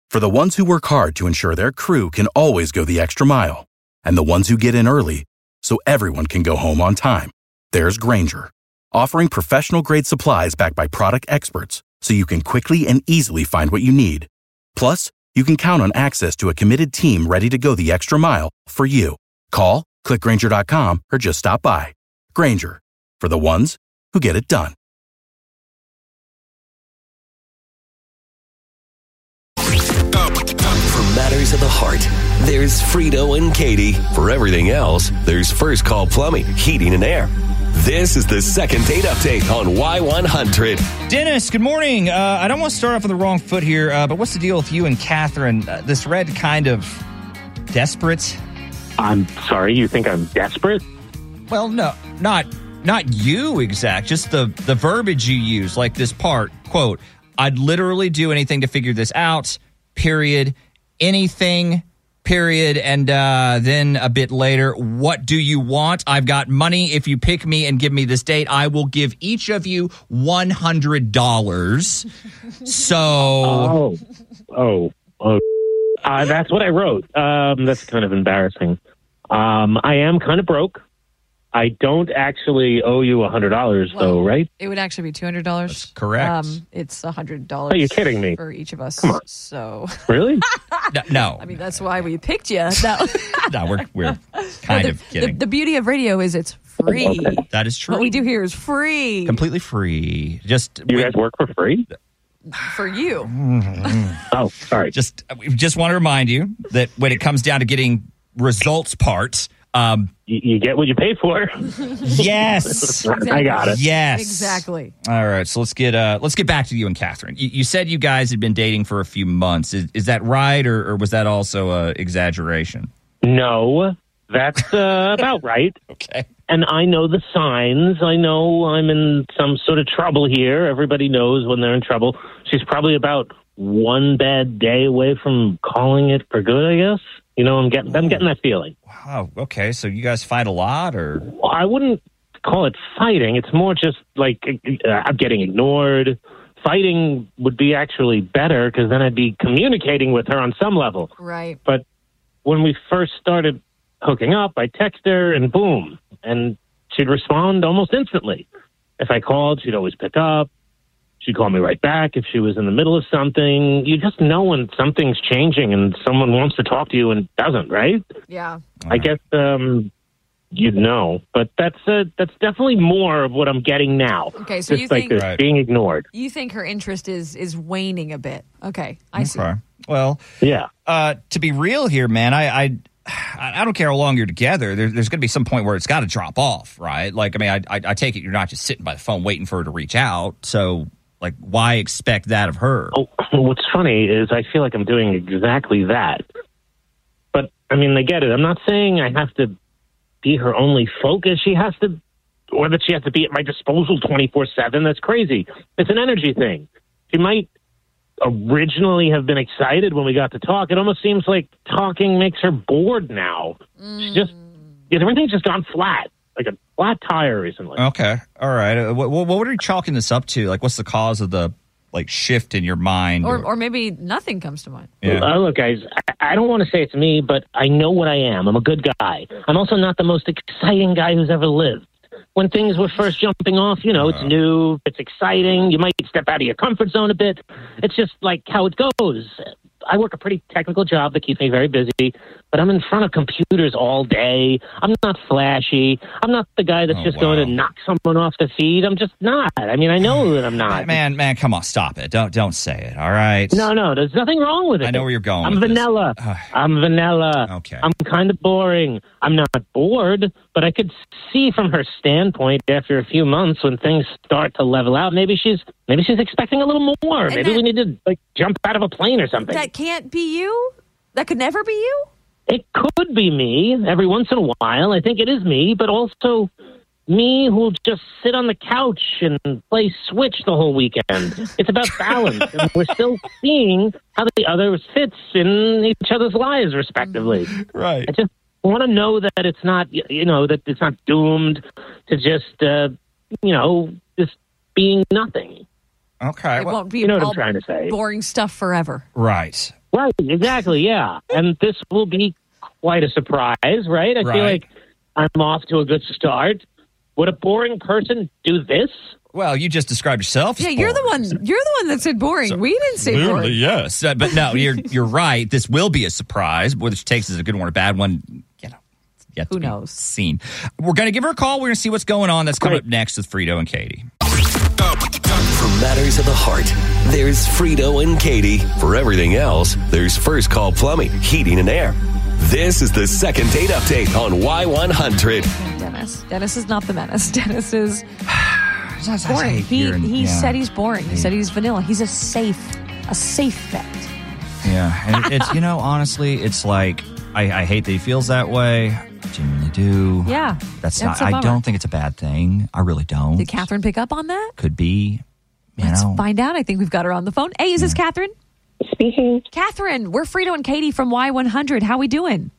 For the ones who work hard to ensure their crew can always go the extra mile, and the ones who get in early so everyone can go home on time, there's Grainger, offering professional-grade supplies backed by product experts so you can quickly and easily find what you need. Plus, you can count on access to a committed team ready to go the extra mile for you. Call, click Grainger.com, or just stop by. Grainger, for the ones who get it done. For matters of the heart, there's Frito and Katie. For everything else, there's First Call Plumbing, Heating and Air. This is the second date update on Y100. Dennis, good morning. I don't want to start off on the wrong foot here, but what's the deal with you and Catherine? This read kind of desperate. I'm sorry, you think I'm desperate? Well, no, not you exact, just the verbiage you use, like this part, quote, I'd literally do anything to figure this out, period, anything, period, and then a bit later, what do you want? I've got money. If you pick me and give me this date, I will give each of you $100. So... That's what I wrote. That's kind of embarrassing. I am kind of broke. I don't actually owe you $100, though, right? It would actually be $200. That's correct. It's $100. Are you kidding me? For each of us. Come on. So really? No. I mean, that's why we picked you. No, no, we're kind of kidding. The beauty of radio is it's free. Okay. That is true. What we do here is free. Completely free. You guys work for free? For you. Oh, sorry. We just want to remind you that when it comes down to getting results parts, you get what you pay for. Yes. I got it. Yes. Exactly. All right. So let's get back to you and Catherine. You said you guys had been dating for a few months. Is that right, or was that also an exaggeration? No, that's about right. Okay. And I know the signs. I know I'm in some sort of trouble here. Everybody knows when they're in trouble. She's probably about one bad day away from calling it for good, I guess. You know, I'm getting that feeling. Wow. Okay. So you guys fight a lot, or? Well, I wouldn't call it fighting. It's more just like I'm getting ignored. Fighting would be actually better because then I'd be communicating with her on some level. Right. But when we first started hooking up, I text her and boom, and she'd respond almost instantly. If I called, she'd always pick up. She'd call me right back if she was in the middle of something. You just know when something's changing and someone wants to talk to you and doesn't, right? Yeah. I guess you'd know, but that's definitely more of what I'm getting now. Okay, so just you like think this, being ignored. You think her interest is waning a bit? Okay, I see. Well, yeah. To be real here, man, I don't care how long you're together. There's going to be some point where it's got to drop off, right? Like, I mean, I take it you're not just sitting by the phone waiting for her to reach out. So, like, why expect that of her? Oh, what's funny is I feel like I'm doing exactly that. But, I mean, I get it. I'm not saying I have to be her only focus. She has to, or that she has to be at my disposal 24/7. That's crazy. It's an energy thing. She might originally have been excited when we got to talk. It almost seems like talking makes her bored now. Everything's just gone flat, like a flat tire recently. Okay, all right. What are you chalking this up to? Like, what's the cause of the shift in your mind? Or maybe nothing comes to mind. Yeah. Look, guys, I don't want to say it's me, but I know what I am. I'm a good guy. I'm also not the most exciting guy who's ever lived. When things were first jumping off, it's new, it's exciting. You might step out of your comfort zone a bit. It's just like how it goes. I work a pretty technical job that keeps me very busy, but I'm in front of computers all day. I'm not flashy. I'm not the guy that's going to knock someone off the feed. I'm just not. I mean, I know that I'm not. Man, come on, stop it. Don't say it, all right? No, there's nothing wrong with it. I know where you're going I'm with vanilla. I'm vanilla. Okay. I'm kind of boring. I'm not bored, but I could see from her standpoint after a few months when things start to level out, maybe she's expecting a little more. And maybe we need to jump out of a plane or something. That can't be you? That could never be you? It could be me every once in a while. I think it is me, but also me who'll just sit on the couch and play Switch the whole weekend. It's about balance, and we're still seeing how the other fits in each other's lives, respectively. Right. I just want to know that it's not, that it's not doomed to just, just being nothing. Okay. It won't be you know what all I'm trying to say. boring stuff forever. Right. Right, exactly, yeah. And this will be quite a surprise, right? I feel like I'm off to a good start. Would a boring person do this? Well, you just described yourself. Yeah, you're the one. You're the one that said boring. We didn't say boring. Yes, but no, you're right. This will be a surprise. Whether she takes it as a good one or a bad one, yet Who to be knows? seen. We're going to give her a call. We're going to see what's going on. That's coming up next with Frito and Katie. For matters of the heart, there's Frito and Katie. For everything else, there's First Call Plumbing, Heating and Air. This is the second date update on Y100. Dennis is not the menace. Dennis is boring. He said he's boring. He said he's vanilla. He's a safe bet. Yeah, and it's honestly, it's like I hate that he feels that way. I genuinely do. Yeah, that's not. I don't think it's a bad thing. I really don't. Did Catherine pick up on that? Could be. Let's find out. I think we've got her on the phone. Hey, is this Catherine? Speaking. Catherine, we're Frito and Katie from Y100. How we doing?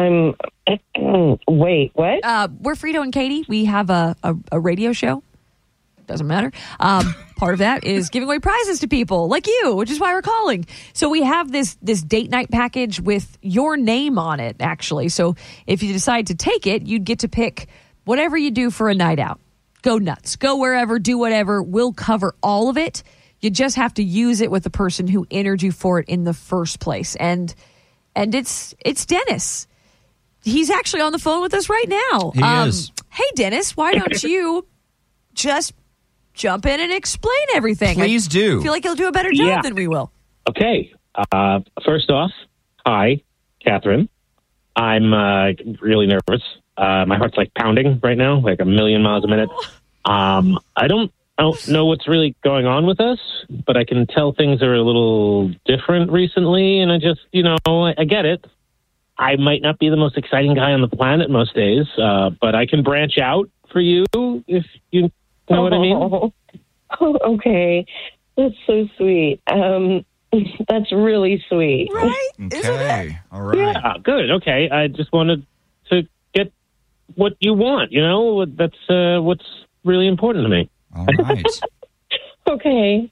Wait, what? We're Frito and Katie. We have a radio show. Doesn't matter. Part of that is giving away prizes to people like you, which is why we're calling. So we have this date night package with your name on it, actually. So if you decide to take it, you'd get to pick whatever you do for a night out. Go nuts. Go wherever. Do whatever. We'll cover all of it. You just have to use it with the person who entered you for it in the first place. And it's Dennis. He's actually on the phone with us right now. He is. Hey, Dennis, why don't you just jump in and explain everything? Please do. I feel like he'll do a better job than we will. Okay. First off, hi, Catherine. I'm really nervous. My heart's like pounding right now, like a million miles a minute. I don't know what's really going on with us, but I can tell things are a little different recently, and I just, I get it. I might not be the most exciting guy on the planet most days, but I can branch out for you if you know what I mean. Oh, okay. That's so sweet. That's really sweet. Right? Okay. All right. Yeah, good. Okay. I just wanted to get what you want, That's what's really important to me. All right. Okay.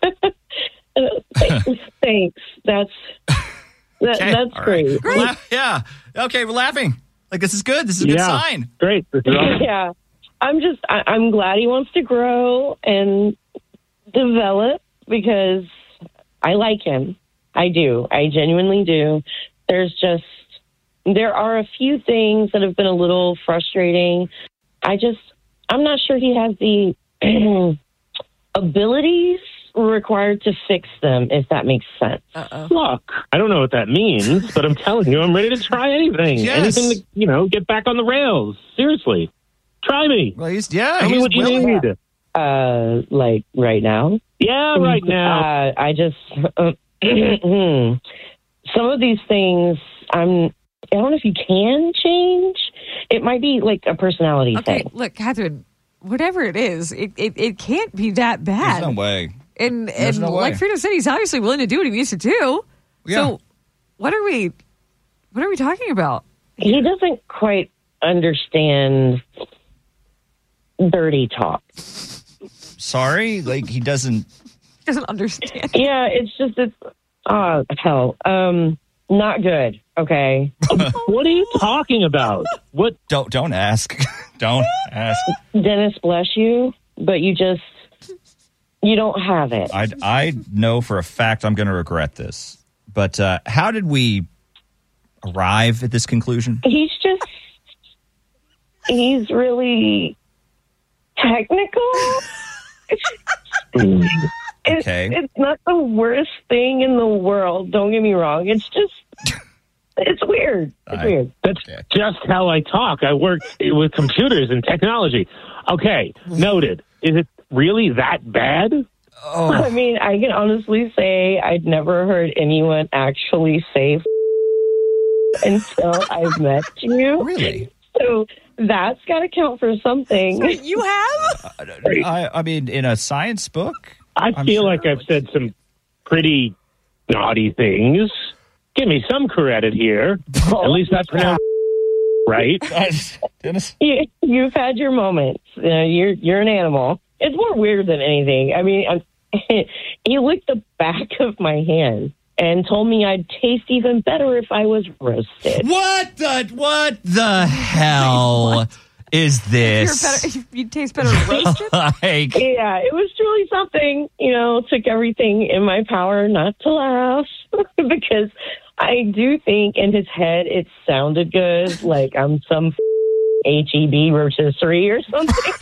Thanks. That's great. Yeah. Okay, we're laughing. Like, this is good. This is a good sign. Great. This is awesome. Yeah. I'm glad he wants to grow and develop because I like him. I do. I genuinely do. There are a few things that have been a little frustrating. I'm not sure he has the abilities required to fix them, if that makes sense. Look, I don't know what that means, but I'm telling you, I'm ready to try anything. Yes. Anything to, get back on the rails. Seriously. Try me. Well, Tell me what you need. Like right now? Yeah, right now. I just some of these things I don't know if you can change. It might be like a personality thing. Look, Catherine, whatever it is, it can't be that bad. There's no way. And no way. like Frito said, he's obviously willing to do what he needs to do. Yeah. So what are we talking about? He doesn't quite understand dirty talk. Sorry? Like, he doesn't understand. Yeah, it's hell. Not good, okay? What are you talking about? What? Don't ask. Don't ask. Dennis, bless you, but you don't have it. I know for a fact I'm going to regret this. But how did we arrive at this conclusion? He's really technical. Okay. It's not the worst thing in the world. Don't get me wrong. It's just, it's weird. It's weird. That's just how I talk. I work with computers and technology. Okay, noted. Is it really that bad? Oh. I mean, I can honestly say I'd never heard anyone actually say until I've met you. Really? So that's got to count for something. You have? I mean, in a science book? I feel like I've said some pretty naughty things. Give me some credit here. At least that's pronounced right. Dennis? You've had your moments. You're an animal. It's more weird than anything. I mean, he licked the back of my hand. and told me I'd taste even better if I was roasted. What the hell is this? You taste better roasted? Like, Yeah, it was truly something. Took everything in my power not to laugh because I do think in his head it sounded good, like I'm some HEB rotisserie or something.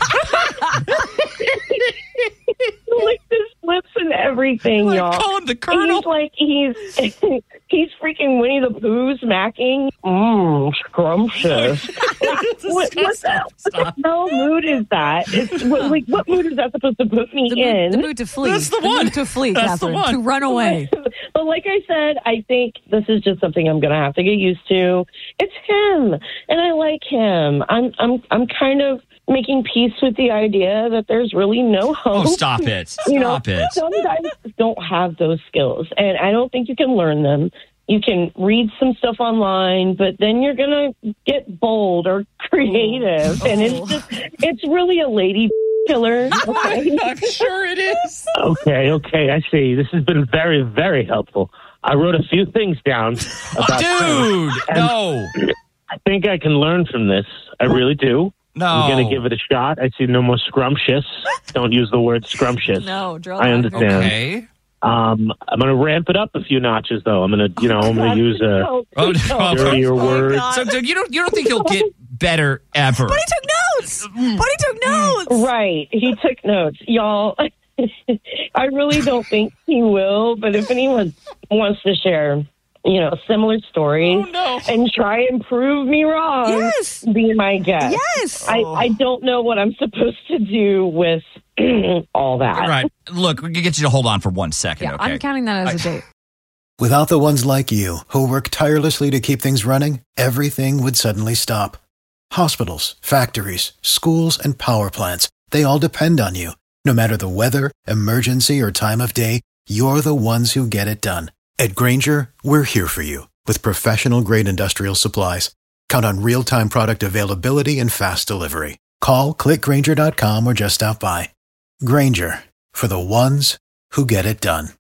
Like his lips and everything, like y'all. call him the Colonel. He's like he's freaking Winnie the Pooh smacking. Scrumptious. What the hell mood is that? What mood is that supposed to put me in? The mood to flee. That's the one. Mood to flee, That's the Catherine. one. To run away. But like I said, I think this is just something I'm going to have to get used to. It's him, and I like him. I'm kind of making peace with the idea that there's really no hope. Oh, stop it. Stop it. Some guys don't have those skills, and I don't think you can learn them. You can read some stuff online, but then you're going to get bold or creative, and it's really a lady killer. Okay? I'm sure it is. Okay, I see. This has been very, very helpful. I wrote a few things down about Dude, and no. I think I can learn from this. I really do. No. I'm going to give it a shot. I see no more scrumptious. Don't use the word scrumptious. No, draw I the line. understand. Okay. I'm going to ramp it up a few notches, though. I'm going to, use a dirtier word. So you don't think he'll get better ever? But he took notes. Right. He took notes. Y'all, I really don't think he will, but if anyone wants to share, similar stories and try and prove me wrong, Yes. be my guest. Yes. I don't know what I'm supposed to do with all that. All right. Look, we can get you to hold on for 1 second, Yeah, okay? I'm counting that as a date. Without the ones like you, who work tirelessly to keep things running, everything would suddenly stop. Hospitals, factories, schools, and power plants, they all depend on you. No matter the weather, emergency, or time of day, you're the ones who get it done. At Grainger, we're here for you with professional-grade industrial supplies. Count on real-time product availability and fast delivery. Call, click Grainger.com, or just stop by. Grainger, for the ones who get it done.